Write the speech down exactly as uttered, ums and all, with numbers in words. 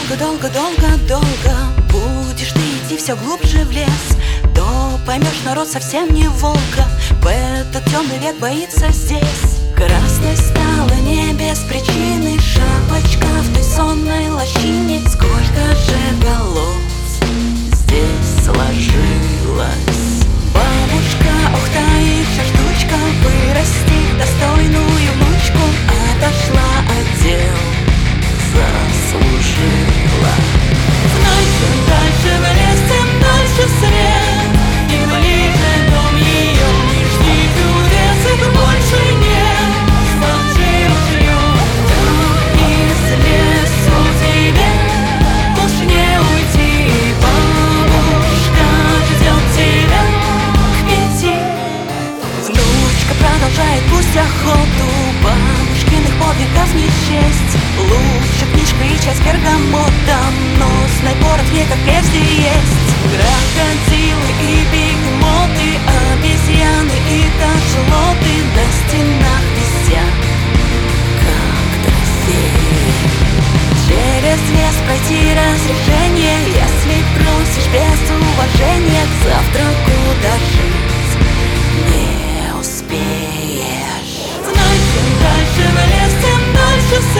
долго-долго-долго-долго будешь ты идти все глубже в лес, то поймешь, народ совсем не волка. В этот темный век боится здесь. Красной стало не без причины шапочка в той сонной лощине. Сколько же голов здесь сложилось. Бабушка, ох, та еще штучка, вырасти достойную внучку, отошла от дел, заслужила. Вновь чем дальше в лес, тем дальше свет, и ближе дом ее. Не жди чудес, их больше нет. Смотри, ждет из лесу тебе, уж не уйти. Бабушка ждет тебя к пяти. Внучка продолжает пусть охоту, бабушкиных подвигов не честь. Лучше книжка и чай с бергамотом, но снайпер в ней как прежде есть. Крокодилы и бегемоты, обезьяны и кашалоты на стенах висят, как трофеи. Через лес пройти разрешение, если просишь без уважения, к завтраку дожить не успеешь. Вновь чем дальше в лес, тем дальше